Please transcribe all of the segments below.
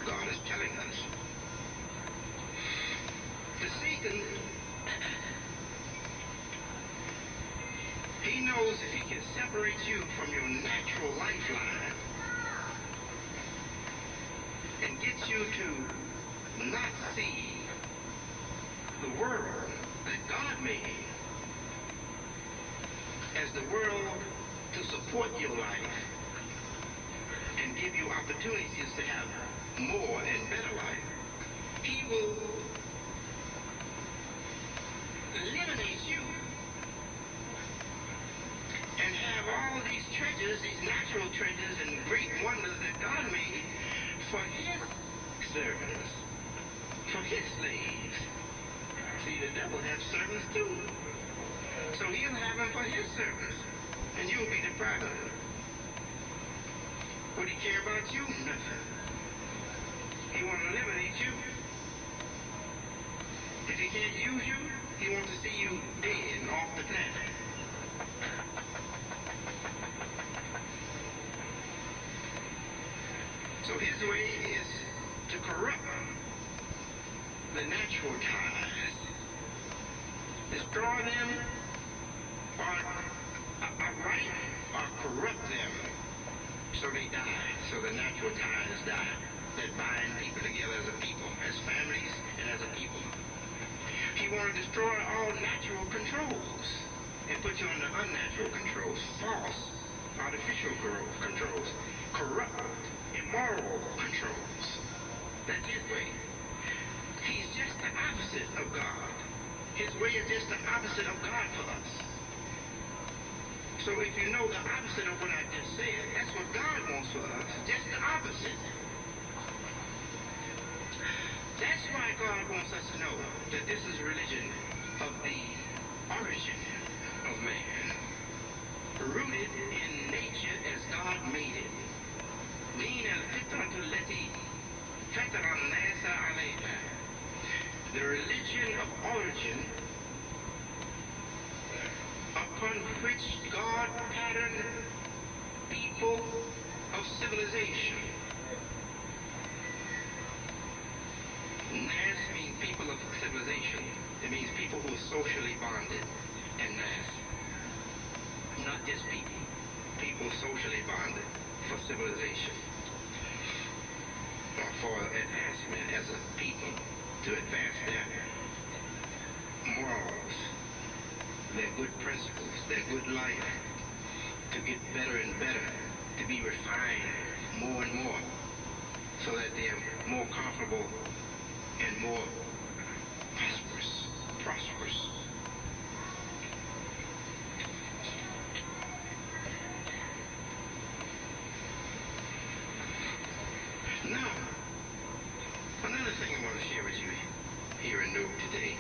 God is telling us. The Satan, he knows if he can separate you from your natural lifeline and get you to not see the world that God made as the world to support your life and give you opportunities to have more and better life, he will eliminate you and have all these treasures, these natural treasures and great wonders that God made for his servants, for his slaves. See, the devil has servants too. So he'll have them for his servants, and you'll be deprived of them. Would he care about you? Nothing. He wants to eliminate you. If he can't use you, he wants to see you dead and off the planet. So his way is to corrupt the natural ties, destroy them, or outright, or corrupt them so they die, so the natural ties die that bind people together as a people, as families and as a people. He wants to destroy all natural controls and put you under unnatural controls, false, artificial controls, corrupt, immoral controls. That's his way. He's just the opposite of God. His way is just the opposite of God for us. So if you know the opposite of what I just said, that's what God wants for us, just the opposite. That's why God wants us to know that this is a religion of the origin of man, rooted in nature as God made it. دين الفطرة التي فطر الناس عليها. The religion of origin upon which God patterned people of civilization. Nas means people of civilization. It means people who are socially bonded. And Nas, not just people. People socially bonded for civilization. Or for advancement as a people, to advance their morals, their good principles, their good life, to get better and better, to be refined more and more, so that they are more comfortable and more prosperous. Now, another thing I want to share with you here in Note today.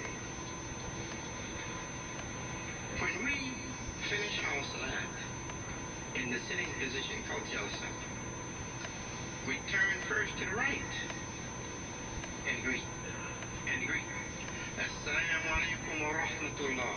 When we finish our salat in the sitting position called Jalsa, we turn first to the right and greet. Assalamu alaikum wa rahmatullah.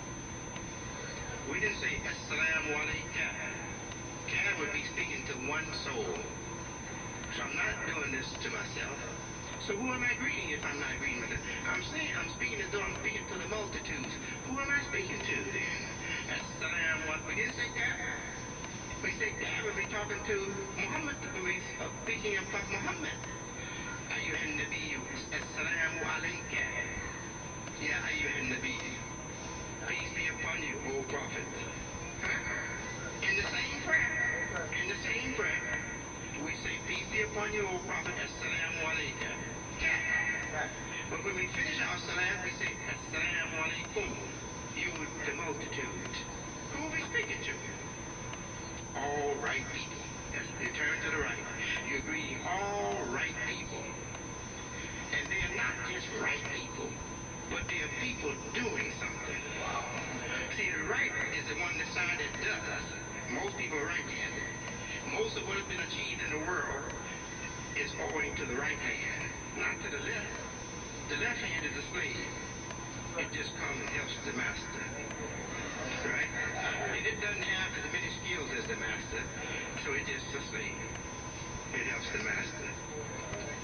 We didn't say Assalamu alayka. God would be speaking to one soul. So I'm not doing this to myself. So who am I greeting if I'm not greeting myself? I'm speaking to the multitudes. Who am I speaking to then? Assalamu alaikum. We didn't say that. We say that when we're talking to Muhammad, when we're speaking about Muhammad. Ayyuhan Nabi, Assalamu alayka. Ya Ayyuhan Nabi. Peace be upon you, O Prophet. Huh? In the same prayer, we say, peace be upon you, O Prophet, Assalamu alaikum. But when we finish our salat, we say, Assalamu alaikum, you the multitude. Who are we speaking to? All right people. You turn to the right. You're greeting all right people. And they're not just right people, but they're people doing something. See, the right is the one side that does. Most people are right-handed. Most of what has been achieved in the world is owing to the right hand, not to the left. The left hand is a slave. It just comes and helps the master. Right? And it doesn't have as many skills as the master, so it's just a slave. It helps the master.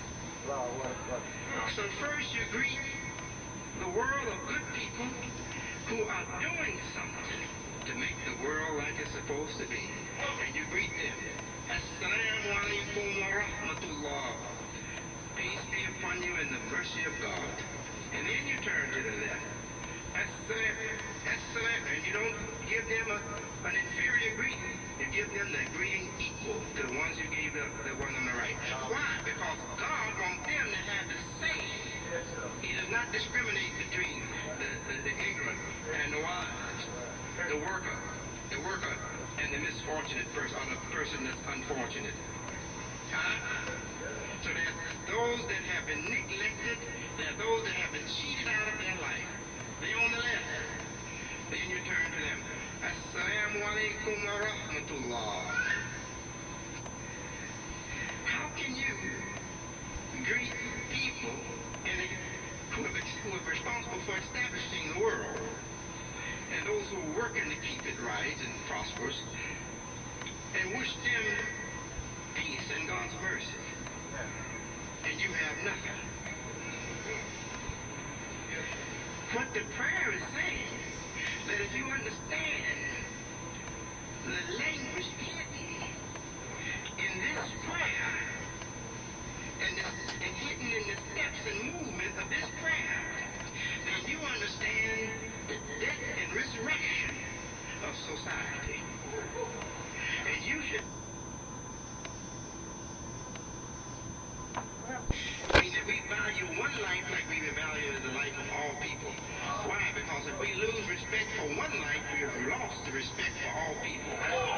So first you greet the world of good people who are doing something to make the world like it's supposed to be. And you greet them. Assalamu alaikum wa rahmatullah. Peace be upon you and the mercy of God. And then you turn to the left. Assalam. And you don't give them an inferior greeting. You give them the greeting equal to the ones you gave the one on the right. Why? Because God wants them to have the same. He does not discriminate between the ignorant and the wise, the worker and the misfortunate person, or the person that's unfortunate. So there's those that have been neglected, there are those that have been cheated out of their life. They on the left. Then you turn to them. Assalamu alaikum wa rahmatullah. How can you greet people who are responsible for establishing the world, and those who are working to keep it right and prosperous, and wish them peace and God's mercy, and you have nothing? What the prayer is saying, that if you understand the language hidden in this prayer, and hidden in the steps and movement of this prayer, then you understand the death and resurrection of society. And you should mean that we value one life like we value the life of all people. Why? Because if we lose respect for one life, we have lost the respect for all people.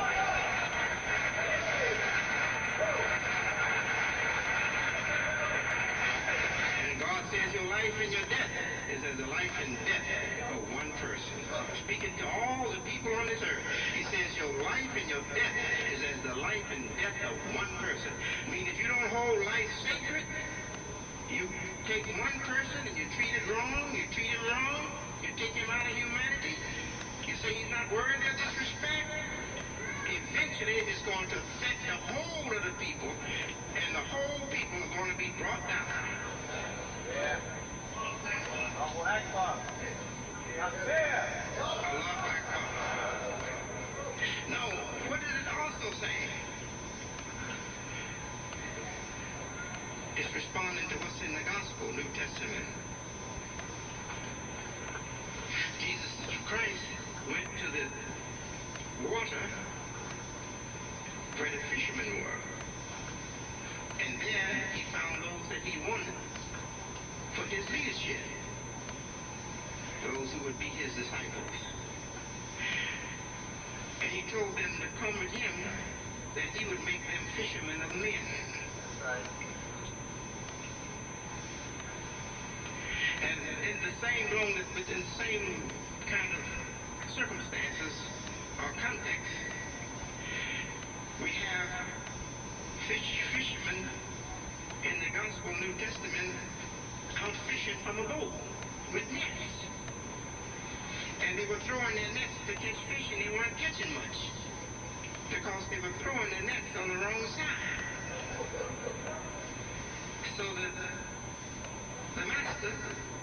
And God says your life and your death is as the life and death of one person. Speaking to all the people on this earth, he says your life and your death is as the life and death of one person. I mean, if you don't hold life sacred, you take one person and you treat it wrong, you treat him wrong, you take him out of humanity, you say he's not worthy of this respect, eventually it's going to affect the whole of the people, and the whole people are going to be brought down. Yeah. Allahu Akbar. Allahu Akbar. Now, what does it also say? It's responding to what's in the Gospel, New Testament. Jesus Christ went to the water where the fishermen were. And there he found those that he wanted for his leadership, those who would be his disciples. And he told them to come with him, that he would make them fishermen of men. Right. And within the same kind of circumstances or context, we have fishermen in the Gospel New Testament out fishing from a boat with nets. And they were throwing their nets to catch fish, and they weren't catching much because they were throwing their nets on the wrong side. So the master,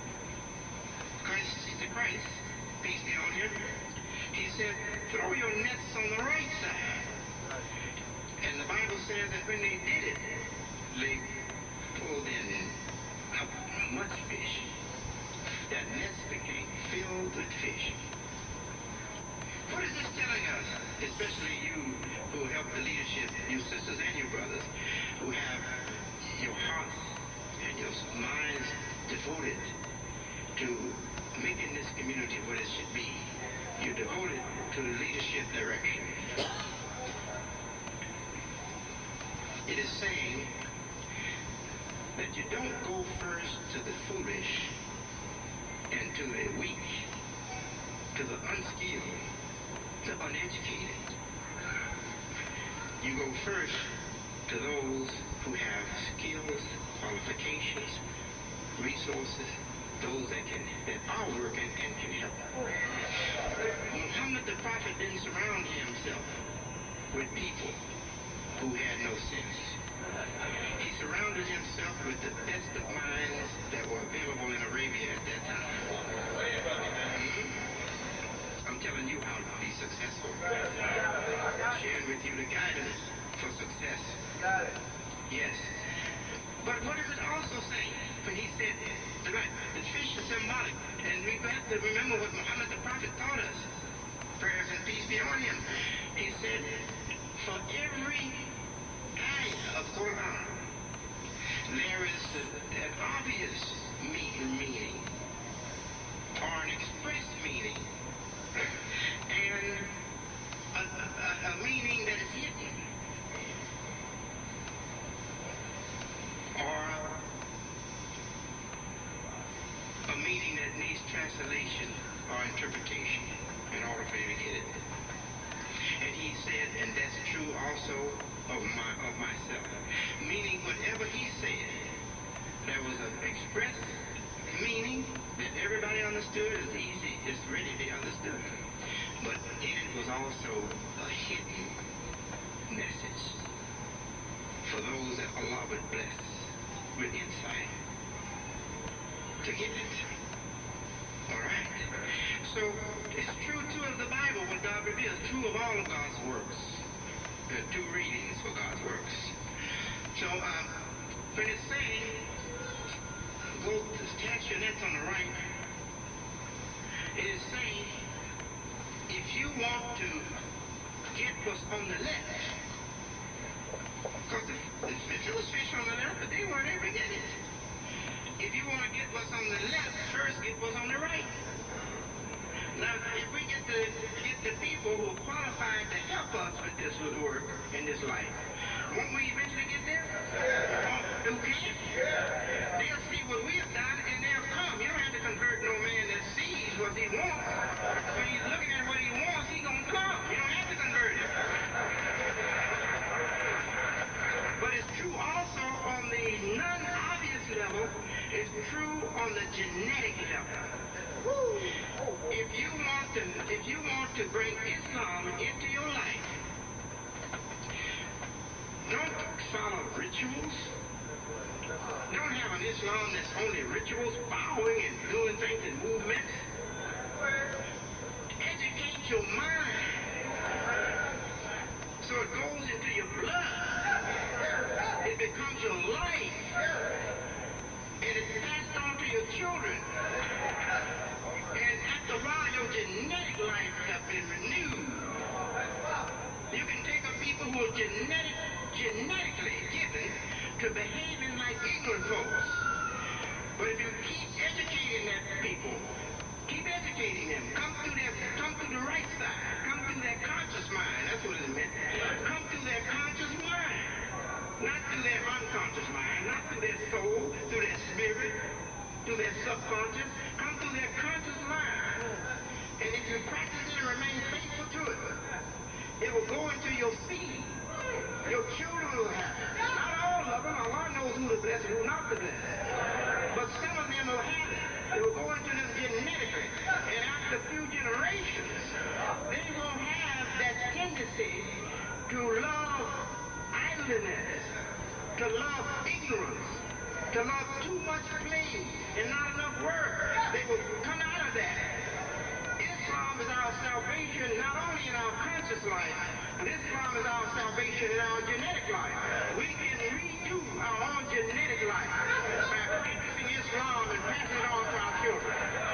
Christ, peace be on him, he said, throw your nets on the right side. And the Bible says that when they did it, they pulled in much fish. That nets became filled with fish. What is this telling us? Especially you who help the leadership, you sisters and you brothers, who have your hearts and your minds devoted to making this community what it should be. You're devoted to the leadership direction. It is saying that you don't go first to the foolish and to the weak, to the unskilled, the uneducated. You go first to those who have skills, qualifications, resources, those that are working and can help. Muhammad the Prophet didn't surround himself with people who had no sense. He surrounded himself with the best of minds that were available in Arabia at that time. I'm telling you how to be successful. Sharing with you the guidance for success. Yes. But what does it also say? When he said, the fish is symbolic. And we have to remember what Muhammad the Prophet taught us. Prayers and peace be on him. He said, for every ayah of Quran, there is an obvious meaning, or an express meaning, and a meaning that is hidden, or a meaning that needs translation or interpretation in order for you to get it. And he said, and that's true also of myself. Meaning whatever he said, there was an express meaning that everybody understood, is easy, it's ready to be understood. But in it was also a hidden message for those that Allah would bless with insight to get it. All right? So it's true too of the Bible, what God reveals, true of all of God's works. There are two readings for God's works. So when it's saying, go cast your nets on the right, it is saying, if you want to get what's on the left, because there was fish on the left, but they weren't able to get it. If you want to get what's on the left, first get what's on the right. Now, if we get the people who are qualified to help us with this work in this life, won't we eventually get there? Who can? They'll see what we have done and they'll come. You don't have to convert no man that sees what he wants. When he's looking at what he wants, he's going to come. You don't have to convert him. But it's true also on the non-obvious level. It's true on the genetic level. If you want to bring Islam into your life, don't follow rituals. Don't have an Islam that's only rituals, bowing and doing things in movements. Educate your mind so it goes into your blood. It becomes your life. And it's passed on to your children. And after a while, your genetic life has been renewed. You can take a people who are genetically given to behaving like ignorant folks. But if you keep educating that people, keep educating them, come through the right side, come through their conscious mind, that's what it meant. Come through their conscious mind, not through their unconscious mind, not through their soul, through their spirit, through their subconscious, come through their conscious mind. And if you practice it and remain faithful to it, it will go into your seed. Your children will have it. Not all of them. Allah knows who to bless and who not to bless. But some of them will have it. It will go into them genetically. And after a few generations, they will have that tendency to love idleness, to love ignorance, to love too much play and not enough work. They will come out of that. Islam is our salvation not only in our conscious life, but Islam is our salvation in our genetic life. We can redo our own genetic life by practicing Islam and passing it on to our children.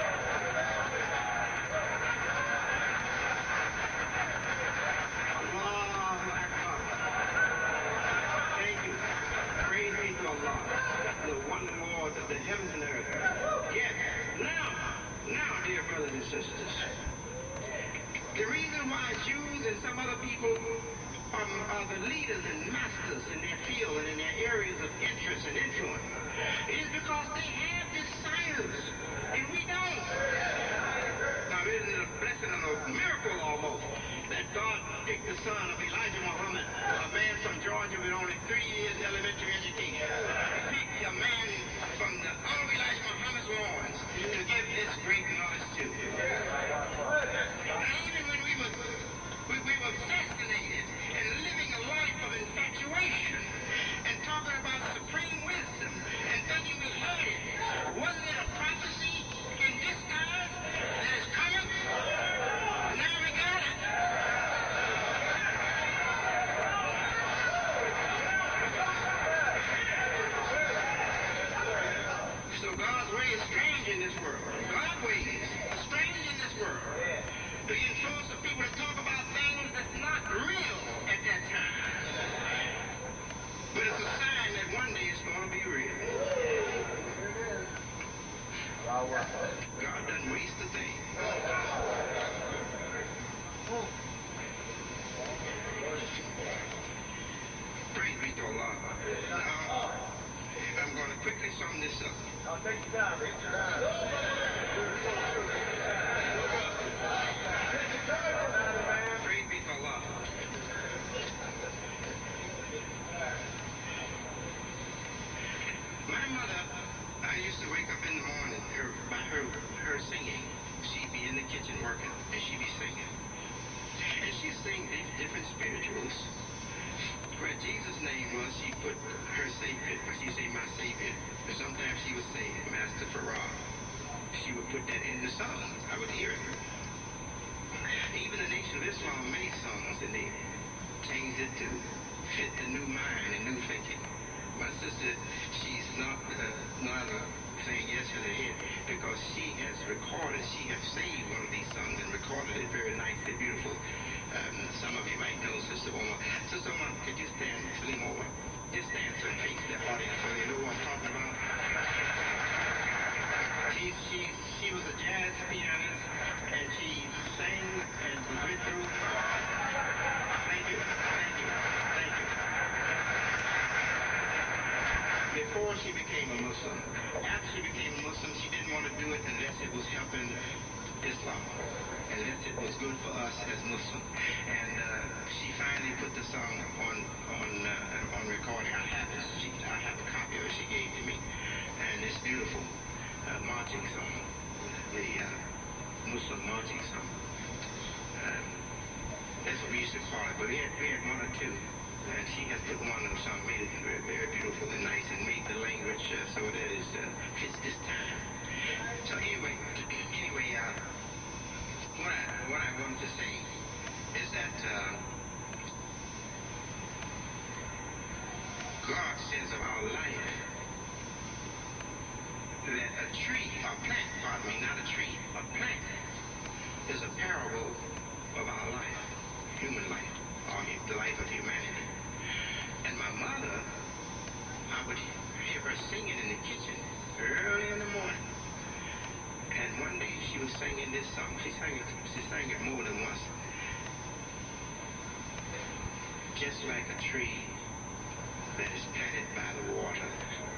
Allahu Akbar. Thank you. Praise be to Allah, the one Lord of the heavens and the earth. Yes. Now, dear brothers and sisters, the reason why Jews and some other people are the leaders and masters in their field and in their areas of interest and influence is because they have this science and we don't. Now, isn't it a blessing and a miracle almost that God picked the son of Elijah Muhammad, a man from Georgia with only 3 years elementary education, picked a man from the Elijah Muhammad's loins to give this great knowledge to. Now, even when we were fascinated and living a life of infatuation and this world. God ways are strange in this world. The influence of people that talk about things that's not real at that time. But it's a sign that one day it's going to be real. God doesn't waste a thing. Praise be to Allah. Now, I'm going to quickly sum this up. I'll take your time, Take your time. Praise be to Allah. My mother, I used to wake up in the morning by her singing. She'd be in the kitchen working, and she'd be singing. And she'd sing different spirituals. Where Jesus' name was, she put her Savior, or she'd say, my Savior. But sometimes she would say, Master Farah. She would put that in the songs. I would hear it. Even the Nation of Islam made songs, and they changed it to fit the new mind and new thinking. My sister, she's not saying yes to the head because she has recorded, she has saved one of these songs and recorded it very nicely, beautiful. Some of you might know Sister Omar. Sister Omar, could you stand, Salim Omar? Just stand so in case the audience so you know what I'm talking about. She was a jazz pianist and she sang and went through. Thank you. Before she became a Muslim. After she became a Muslim, she didn't want to do it unless it was helping Islam, unless it was good for us as Muslims. And she finally put the song on recording. I have it. I have a copy of it she gave to me, and it's beautiful. Marching song, the Muslim marching song. That's what we used to call it. But we had one or two. And she has put one of them, some made it very, very beautiful and nice, and made the language so that it fits this time. So anyway, what I wanted to say is that God says of our life that a plant, not a tree, a plant is a parable of our life, human life, or the life of humanity. And my mother, I would hear her singing in the kitchen early in the morning. And one day she was singing this song. She sang it more than once. Just like a tree that is planted by the water,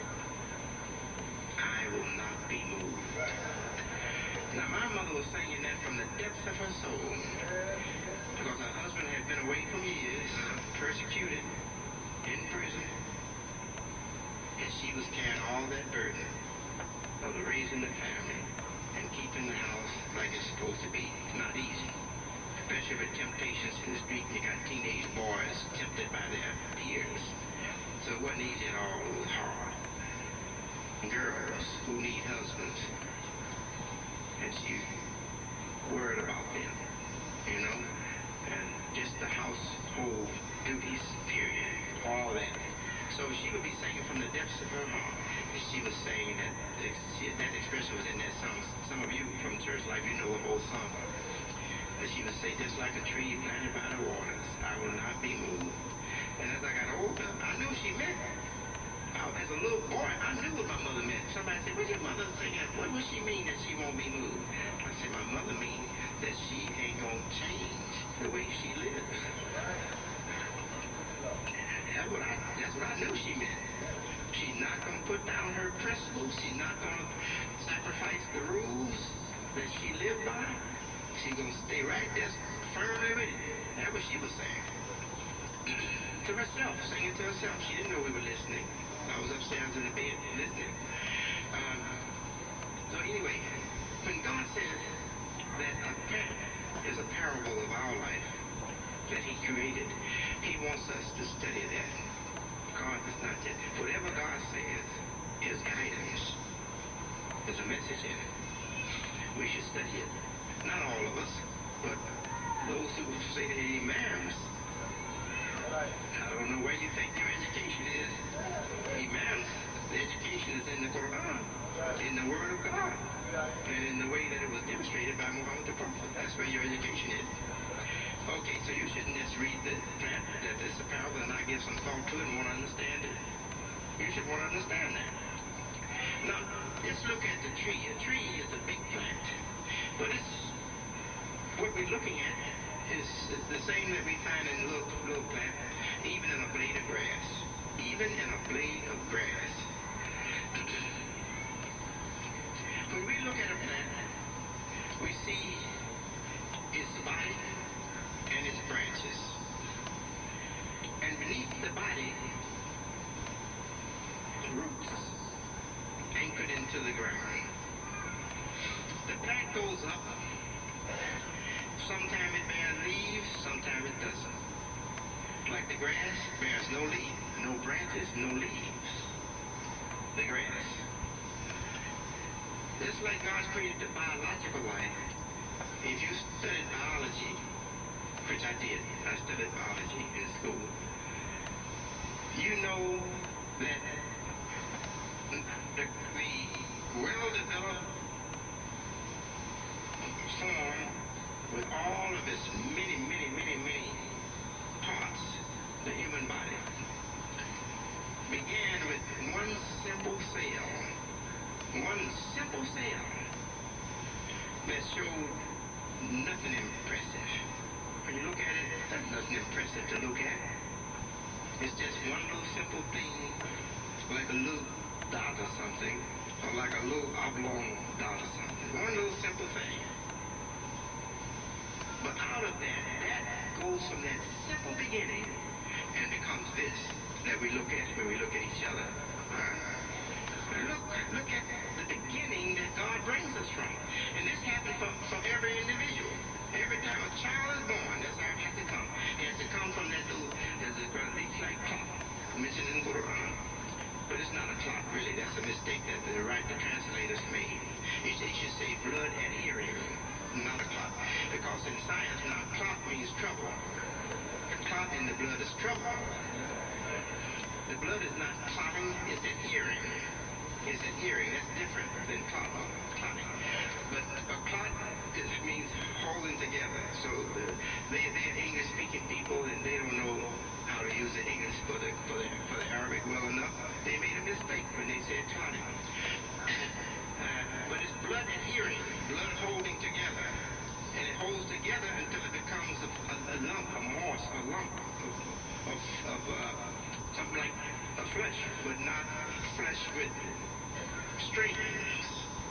I will not be moved. Now my mother was singing that from the depths of her soul. Because her husband had been away for years, persecuted, in prison, and she was carrying all that burden of raising the family and keeping the house like it's supposed to be. It's not easy, especially with temptations in the street. You got teenage boys tempted by their peers, so it wasn't easy at all. It was hard. Girls who need husbands, and she worried about them, you know, and just the household duties, period. All that. So she would be singing from the depths of her heart. And she was saying that expression was in that song. Some of you from church life, you know the whole song. But she would say, just like a tree planted by the waters, I will not be moved. And as I got older, I knew she meant. As a little boy, I knew what my mother meant. Somebody said, what's your mother singing? What does she mean that she won't be moved? I said, my mother means that she ain't going to change the way she lives. That's what I knew she meant. She's not going to put down her principles. She's not going to sacrifice the rules that she lived by. She's going to stay right there firmly with it. That's what she was saying. To herself, singing to herself. She didn't know we were listening. I was upstairs in the bed listening. So anyway, when God says that a plant is a parable of our life that He created, He wants us to study that. God does not just, whatever God says is guidance. There's a message in it. We should study it. Not all of us, but those who say they're imams. I don't know where you think your education is. Imams, the education is in the Quran, in the Word of God. and in the way that it was demonstrated by Muhammad the Prophet. That's where your education is. Okay, so you shouldn't just read the plant that it's a parable and not give some thought to it and want to understand it. You should want to understand that. Now, let's look at the tree. A tree is a big plant, but it's what we're looking at is the same that we find in a little plant, even in a blade of grass. Even in a blade of grass. When we look at a plant, we see its body and its branches. And beneath the body, roots anchored into the ground. The plant goes up. Sometimes it bears leaves, sometimes it doesn't. Like the grass bears no leaf, no branches, no leaves. The grass. Just like God's created the biological life, if you studied biology, which I did, I studied biology in school, you know that the well-developed form with all of its many parts, the human body, began with one simple cell that showed nothing impressive. When you look at it, there's nothing impressive to look at. It's just one little simple thing, like a little dot or something, or like a little oblong dot or something. One little simple thing. But out of that goes from that simple beginning and becomes this that we look at when we look at each other. Look at the beginning that God brings us from. And this happens for every individual. Every time a child is born, that's how it has to come. It has to come from that little, there's a leaf-like clot mentioned in the Quran. But it's not a clot, really. That's a mistake that the translators made. It should say blood adhering, not a clot. Because in science now, clot means trouble. A clot in the blood is trouble. The blood is not clotting, it's adhering. It's adhering. That's different than clotting. But a clot means holding together. So they're English-speaking people, and they don't know how to use the English for the Arabic well enough. They made a mistake when they said clotting. But it's blood adhering, blood holding together. And it holds together until it becomes a lump, a moss, a lump of something like a flesh, but not flesh with strings.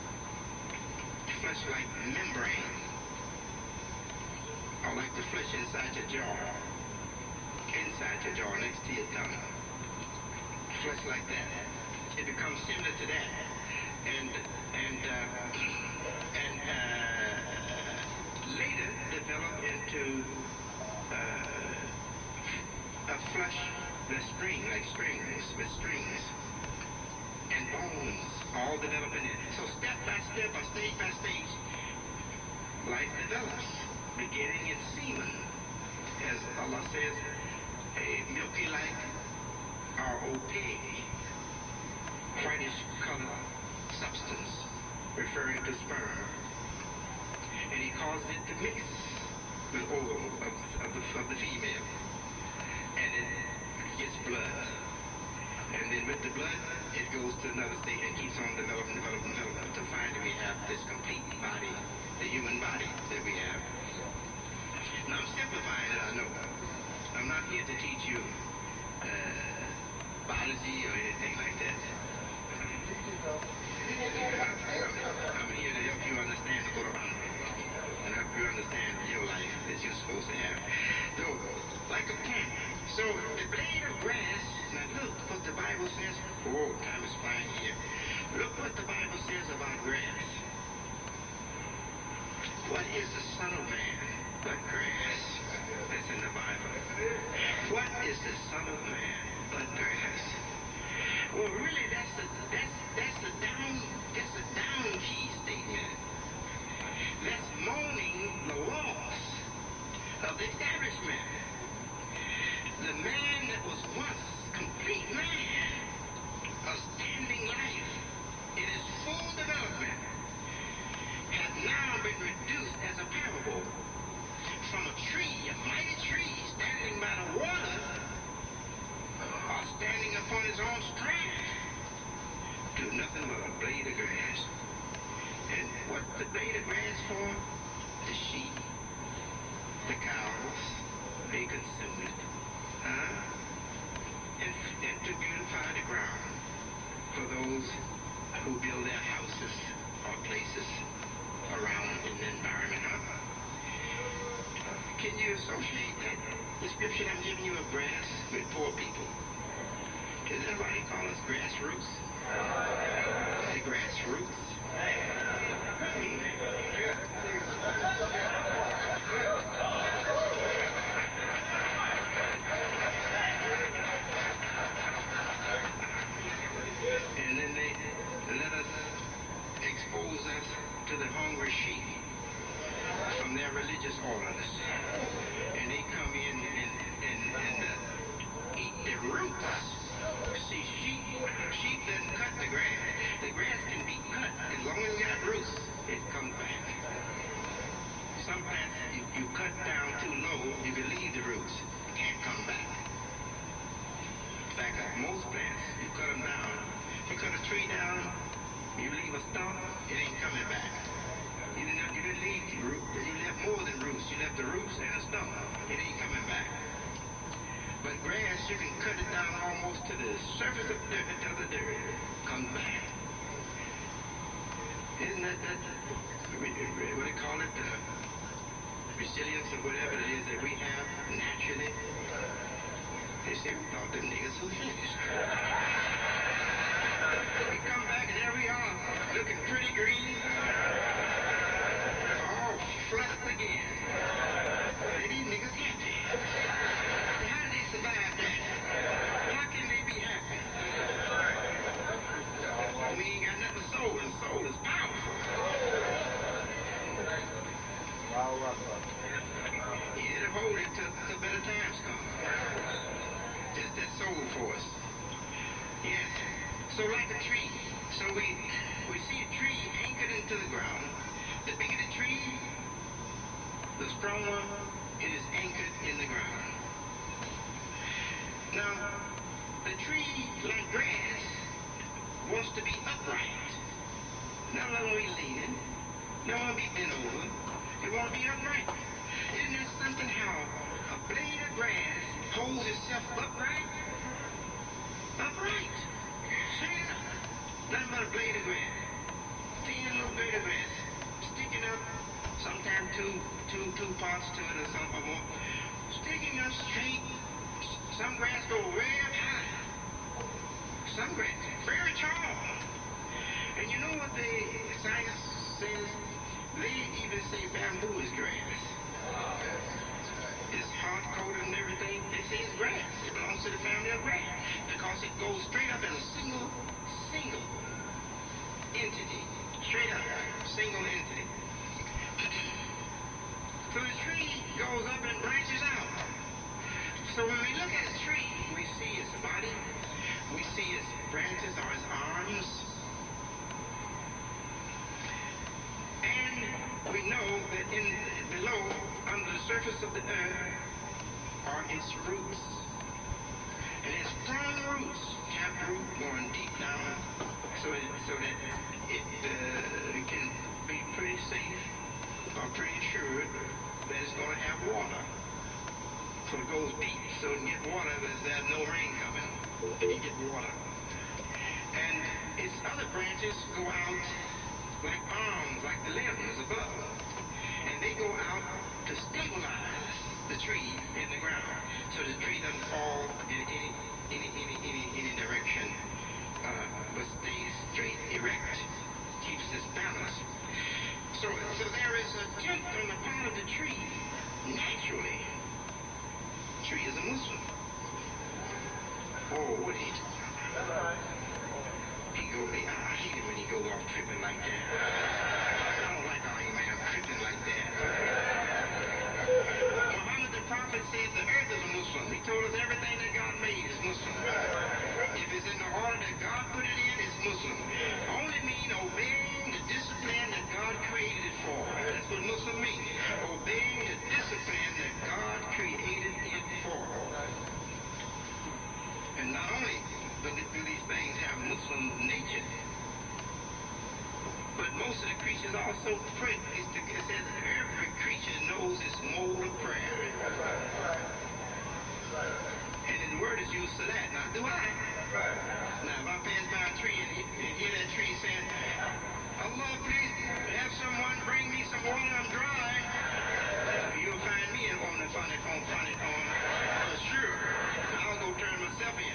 Flesh like membrane. Or like the flesh inside your jaw. Inside your jaw, next to your tongue. Flesh like that. It becomes similar to that. And later develop into a flesh that's like strings, with strings. And bones all develop in it. So step by step, or stage by stage, life develops, beginning in semen. As Allah says, a milky like or opaque, whitish colored substance, referring to sperm. And he causes it to mix with ovum of the female. And it gets blood. And then with the blood, it goes to another state and keeps on developing until finally we have this complete body, the human body that we have. Now I'm simplifying it, I know. I'm not here to teach you biology or anything like that. I'm here to help you understand the Quran and help you understand your life that you're supposed to have. So, like a plant. So the blade of grass, now look what the Bible says. Oh, time is flying here. Look what the Bible says about grass. What is the Son of Man but grass? That's in the Bible. What is the Son of Man but grass? Well, really, that's a down key statement. That's mourning the loss of the establishment. The man that was once complete man, a standing life in its full development, nothing but a blade of grass. And what the blade of grass for? The sheep, the cows, they consume it. And to beautify the ground for those who build their houses or places around in the environment. Can you associate that description I'm giving you of grass with poor people? Does anybody call us grassroots? The grassroots? And then they let us expose us to the hungry sheep from their religious orders. And they come in and eat the roots. See, sheep doesn't cut the grass. The grass can be cut as long as it got roots, it comes back. Some plants, you cut down too low, you can leave the roots. It can't come back. In fact, most plants, you cut them down. You cut a tree down, you leave a stump, it ain't coming back. You didn't leave the root, you left more than roots. You left the roots and a stump. It ain't coming back. But grass, you can cut it down almost to the surface of the dirt. Comes back. Isn't that what they call it, the resilience or whatever it is that we have naturally? They say, we thought them niggas were finished. We come back and there we are, looking pretty green. All fluffed again. And these niggas happy. How did they survive that? How can they be happy? We ain't got nothing but soul, and soul is powerful. Yeah, to hold it till better times come. Just that soul force. Yes. So like a tree. So we see a tree anchored into the ground. The bigger the tree, the stronger it is anchored in the ground. Now, the tree, like grass, wants to be upright. Not only we leaning, not want to be bent over, it want to be upright. Isn't that something how a blade of grass holds itself upright? Upright. Straight up. Nothing but a blade of grass. Thin little blade of grass. Sticking up, sometimes two parts to it or something more. Sticking up straight. Some grass go way up high. Some grass very tall. And you know what science says? They even say bamboo is grass. It's hard-coated and everything. They say it's grass. It belongs to the family of grass. Because it goes straight up in a single entity. Straight up. Single entity. So the tree goes up and branches out. So when we look at a tree, we see its body, we see its branches or its arms, and we know that below, under the surface of the earth, are its roots. And its strong roots, taproot going deep down, so that it can be pretty safe or pretty sure that it's going to have water. So it goes deep so it can get water if there's no rain coming. It can get water. And its other branches go out like arms, like the limbs above. And they go out to stabilize the tree in the ground so the tree doesn't fall in any direction, but stays straight, erect, keeps its balance. So there is an attempt on the part of the tree, naturally. The tree is a Muslim. Oh, what he talking about? I hate it when he go off tripping like that. I don't like our imam tripping like that. Muhammad the Prophet said the earth is a Muslim. He told us everything that God made is Muslim. If it's in the order that God put it in, it's Muslim. Only mean obeying the discipline that God created it for. That's what Muslim means. Obeying the discipline that God created it for. And not only do these things have Muslim nature, also pray. It says every creature knows its mode of prayer. And the word is used for that. Now, do I? Now, if I pass by a tree and hear that tree saying, Allah, please have someone bring me some water, I'm dry, you'll find me on the funny corn. For sure. I'll go turn myself in.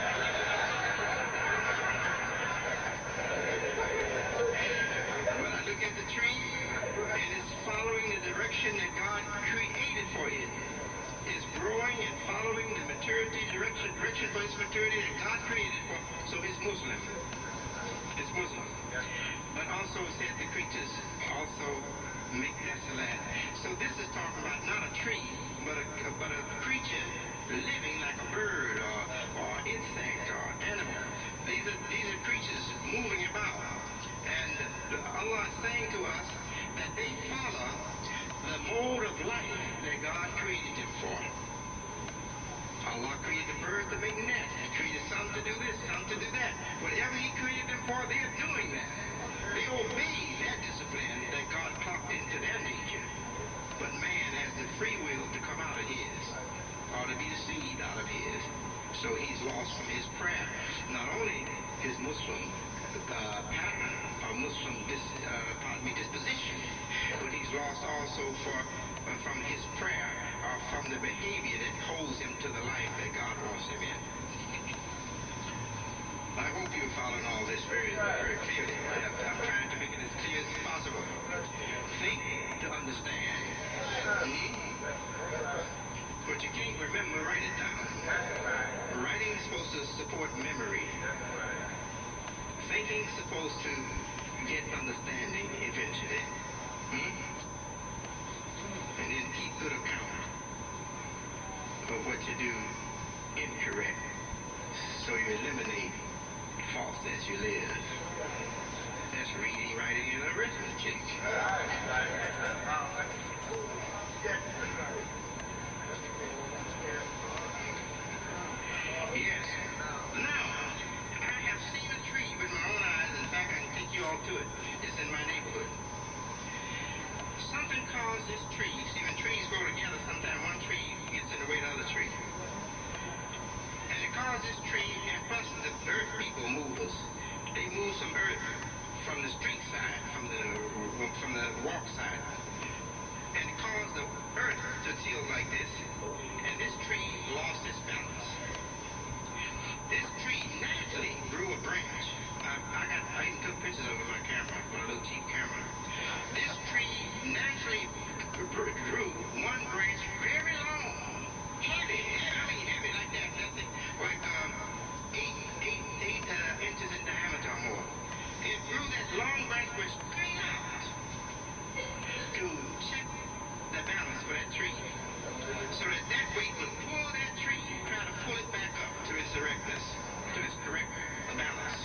But I look at the tree, and it's following the direction that God created for it. It's growing and following the direction for its maturity that God created for. So it's Muslim. It's Muslim. But also said the creatures also make that salat. So this is talking about not a tree, but a creature living like a bird or insect or animal. These are creatures moving about. And Allah is saying to us that they follow the mode of life that God created them for. Allah created the birds to make nests. He created some to do this, some to do that. Whatever He created them for, they're doing that. They obey that discipline that God clocked into their nature. But man has the free will to come out of his, or to be deceived out of his. So he's lost from his prayer. Not only his Muslim pattern or Muslim disposition, but he's lost also from his prayer or from the behavior that holds him to the life that God wants him in. I hope you're following all this very, very clearly. I'm trying to make it as clear as possible. Think to understand. But you can't remember, write it down. Writing is supposed to support memory. Thinking is supposed to get understanding eventually. And then keep good account of what you do incorrect. So you eliminate false as you live. That's reading, writing, and arithmetic. Yes. Now, I have seen a tree with my own eyes. In fact, I can take you all to it. It's in my neighborhood. Something caused this tree. See, when trees grow together, sometimes one tree gets in the way of the other tree. And it caused this tree, and plus the earth people movers, they moved some earth from the street side, from the walk side. And it caused the earth to tilt like this, and this tree lost its balance. This tree naturally grew a branch. I even took pictures of it with my camera, my little cheap camera. This tree naturally grew one branch very long, heavy like that. That's it, like 8 inches in diameter or more. It grew that long branch went straight out to check the balance for that tree, so that weight would pull that tree, try to pull it back up to its erectness, to its correct balance.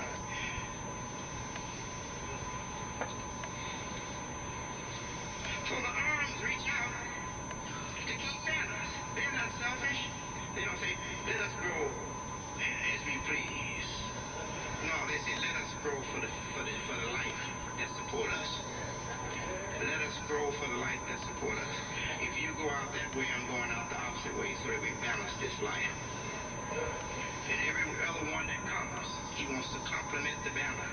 So the arms reach out to keep balance. They're not selfish. They don't say, let us grow as we please. No, they say, let us grow for the life that support us. Let us grow for the life that support us. If you go out that way, I'm going out the opposite way, so that we balance this life. And every other one that comes, he wants to complement the balance.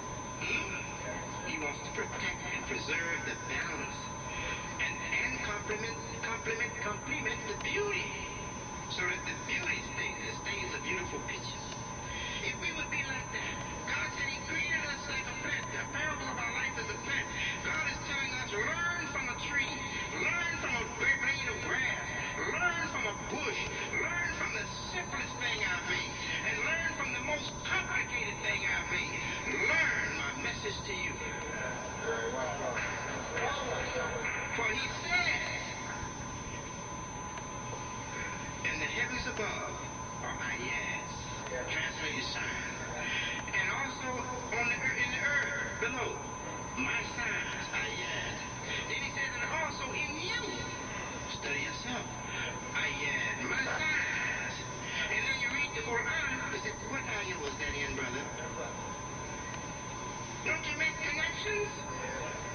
He wants to protect and preserve the balance. And complement the beauty, so that the beauty stays a beautiful picture. If we would be like that, God said He created us like a plant. The parable of our life is a plant. God is telling us, learn from a tree, learn from a blade of grass, learn from a bush, learn from the simplest thing I've made, and learn from the most complicated thing I've made. Learn my message to you. For He said, in the heavens above are ayats, translated signs, and also in the earth below, my signs, ayat. Then He says, and also in you, study yourself, ayat, my signs. And then you read the Quran, you say, what ayat was that in, brother? Don't you make connections?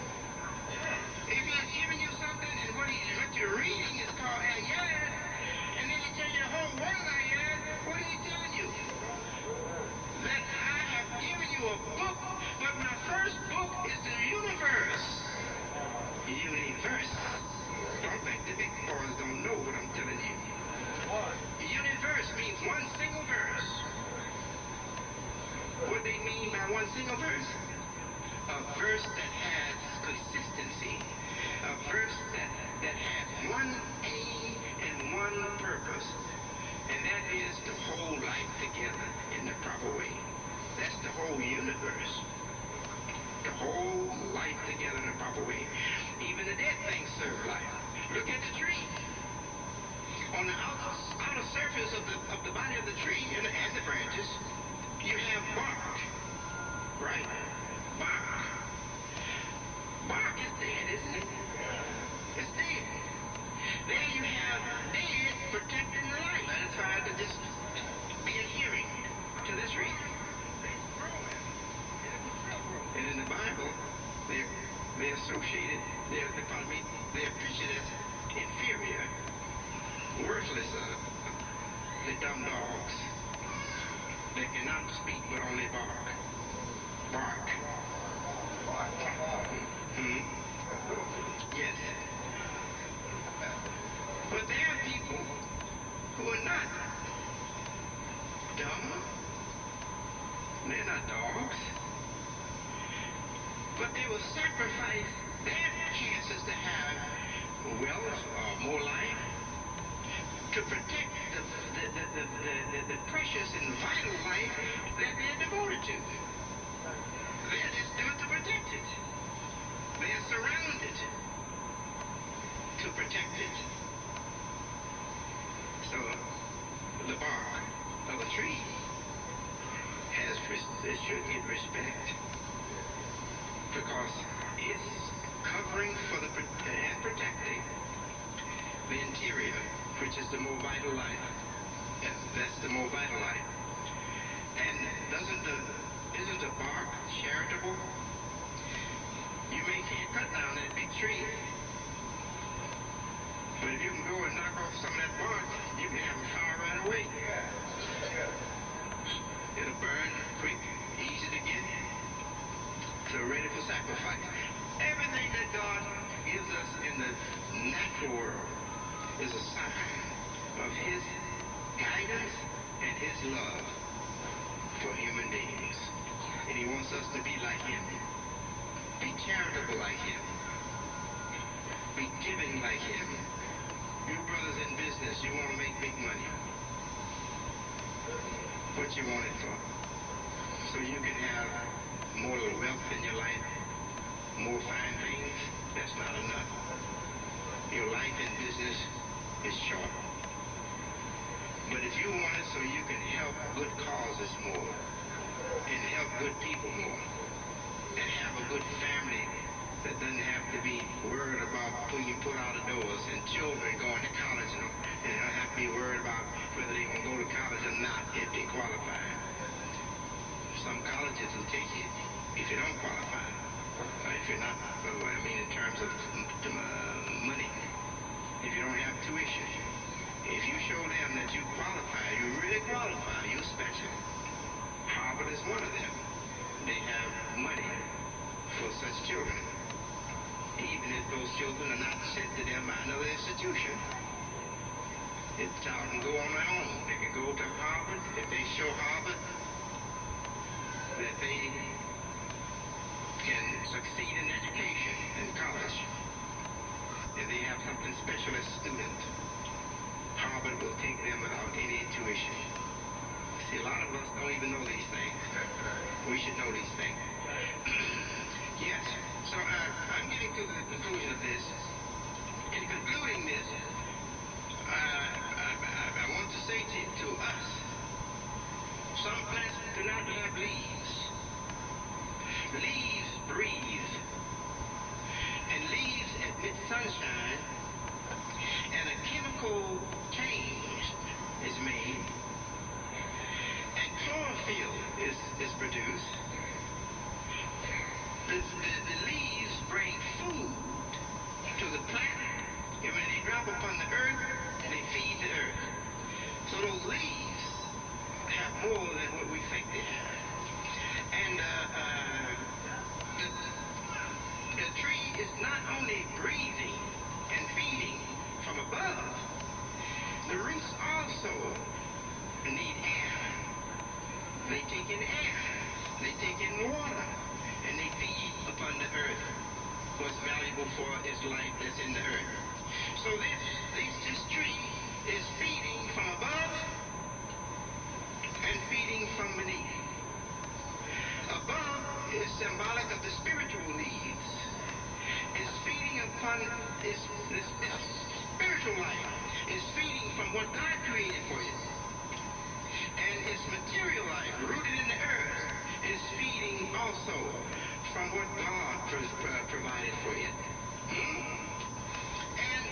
What they mean by one single verse? A verse that has consistency. A verse that has one aim and one purpose. And that is to hold life together in the proper way. That's the whole universe. To hold life together in the proper way. Even the dead things serve life. Look at the tree. On the outer surface of the body of the tree and the branches, you have bark. Right? Bark. Bark is dead, isn't it? It's dead. There you have dead protecting the life. That is fine to just be adhering to the tree. And in the Bible, they're associated, they're pictured as inferior, worthless, the dumb dogs that cannot speak but only bark. Bark. Mm-hmm. Yes. But there are people who are not dumb. They're not dogs. But they will sacrifice their chances to have wealth or more life to protect the precious and vital life that they're devoted to. They'll just do it to protect it. They're surrounded to protect it. So the bark of a tree should get respect because it's covering for and protecting the interior, which is the more vital life. That's the more vital life. And isn't the bark charitable? You can't cut down that big tree, but if you can go and knock off some of that bark, you can have a fire right away. It'll burn quick, easy to get, so ready for sacrifice. Everything that God gives us in the natural world is a sign of His guidance and His love for human beings. And He wants us to be like Him. Be charitable like Him. Be giving like Him. You brothers in business, you want to make big money. What you want it for? So you can have more wealth in your life, more fine things. That's not enough. Your life in business is short. But if you want it so you can help good causes more, and help good people more, and have a good family that doesn't have to be worried about being put out of doors, and children going to college and don't have to be worried about whether they're going to go to college or not if they qualify. Some colleges will take you if you don't qualify. If you're not, in terms of money, if you don't have tuition. If you show them that you qualify, you really qualify, you're special. Harvard is one of them. They have money for such children. Even if those children are not sent to them by another institution. The child can go on their own. They can go to Harvard if they show Harvard that they can succeed in education in college. If they have something special as a student, Harvard will take them without any tuition. See, a lot of us don't even know these things. We should know these things. Yes. So I'm getting to the conclusion of this. In concluding this, I want to say to us, some plants do not have leaves. Leaves breathe. And leaves admit sunshine. And a chemical change is made. And chlorophyll is produced. The leaves bring food to the plant, and when they drop upon the earth, they feed the earth. So those leaves have more than what we think they have. symbolic of the spiritual needs. Is feeding upon is spiritual life. Is feeding from what God created for you. And its material life, rooted in the earth, is feeding also from what God provided for you. And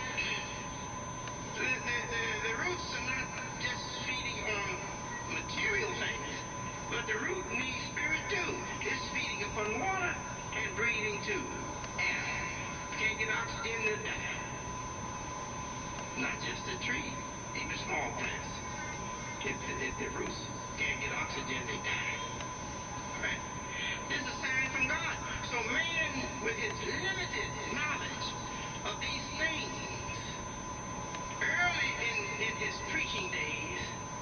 the roots are not just feeding on material things, but the root needs spirit too. It's feeding upon water and breathing too. Air. Can't get oxygen, to die. Not just a tree, even small plants. If the roots can't get oxygen, they die. All right? This is a sign from God. So man, with his limited knowledge of these things, early in his preaching days,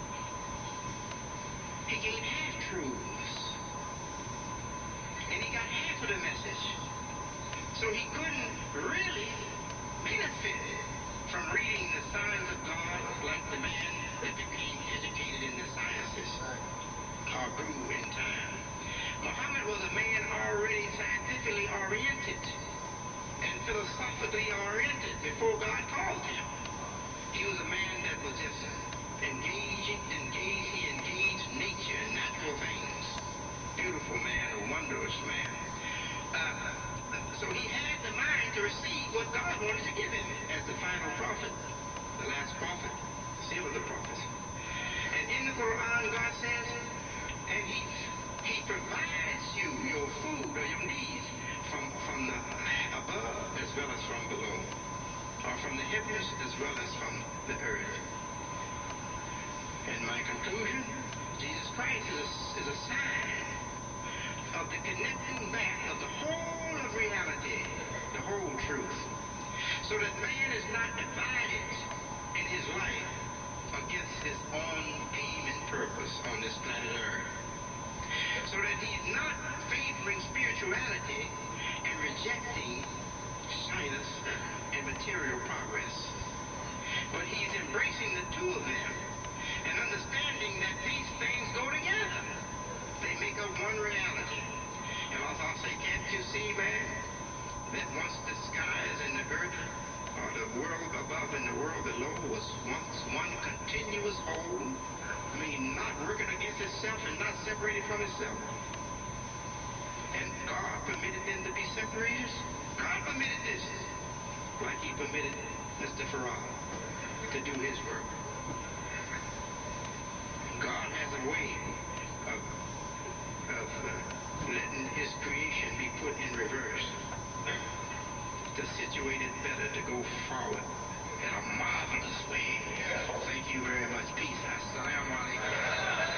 he gave half-truths. And he got half of the message. So he couldn't really benefit from reading the signs of God like the man that became educated in the sciences or grew in time. Muhammad was a man already scientifically oriented and philosophically oriented before God called him. He was a man that was just he engaged nature and natural things. Beautiful man, a wondrous man. So he had the mind to receive what God wanted to give him as the final prophet, the last prophet, seal of the prophets. And in the Quran, God says, and he provides you your food or your needs from the above as well as from below, or from the heavens as well as from the earth. And my conclusion, Jesus Christ is a sign of the connecting back of the whole of reality, the whole truth, so that man is not divided in his life against his own aim and purpose on this planet Earth, so that he's not favoring spirituality and rejecting science and material progress, but he's embracing the two of them and understanding that these things go together. They make up one reality. And also I'll say, can't you see, man, that once the skies and the earth, or the world above and the world below, was once one continuous whole, I mean, not working against itself and not separated from itself? And God permitted them to be separated? God permitted this, like he permitted Mr. Farrar to do his work. God has a way of letting his creation be put in reverse to situate it better to go forward in a marvelous way. Thank you very much. Peace. Assalamu alaikum.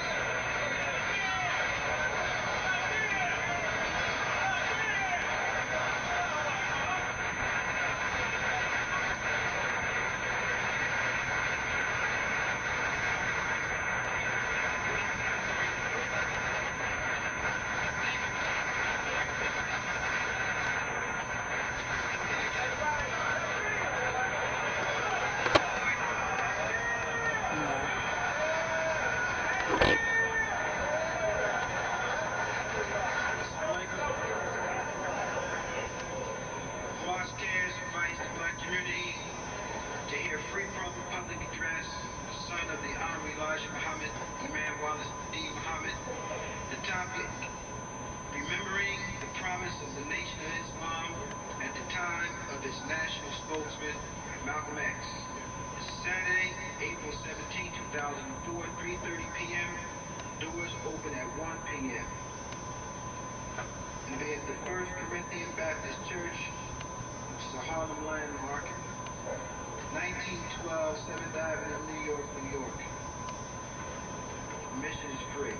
Remembering the promise of the Nation of Islam at the time of its national spokesman, Malcolm X. Saturday, April 17, 2004, 3:30 p.m. Doors open at 1 p.m. And be at the First Corinthian Baptist Church, which is a Harlem landmark, 1912 7th Avenue, New York, New York. Admission is free.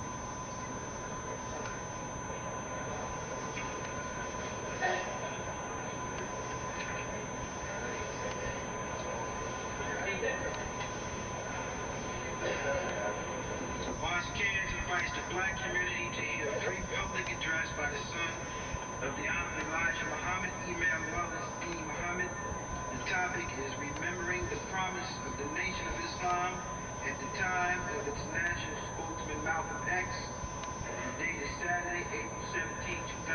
The black community to hear a free public address by the son of the Honorable Elijah Muhammad, Imam Wallace D. Muhammad. The topic is remembering the promise of the Nation of Islam at the time of its national spokesman Malcolm X. The date is Saturday, April 17, 2004.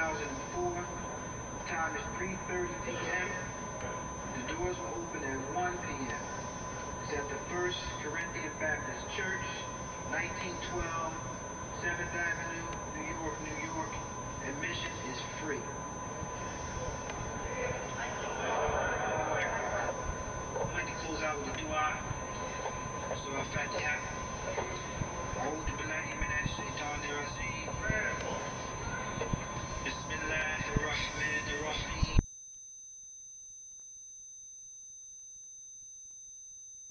time is 3:30 p.m. The doors will open at 1 p.m. It's at the First Corinthian Baptist Church, 1912 7th Avenue, New York, New York.